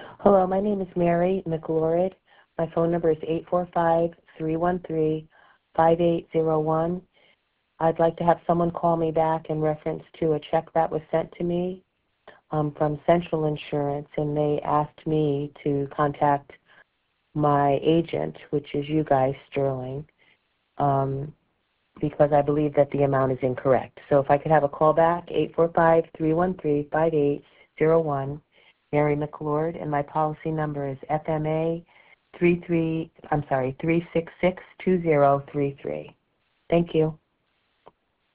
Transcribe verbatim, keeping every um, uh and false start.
Hello, my name is Mary McLaurid. My phone number is eight four five, three one three, five eight zero one. I'd like to have someone call me back in reference to a check that was sent to me um, from Central Insurance, and they asked me to contact my agent, which is you guys, Sterling, um, because I believe that the amount is incorrect. So if I could have a call back, eight four five, three one three, five eight zero one, Mary McLaurid, and my policy number is F M A three three, I'm sorry, three six six two zero three three. Thank you.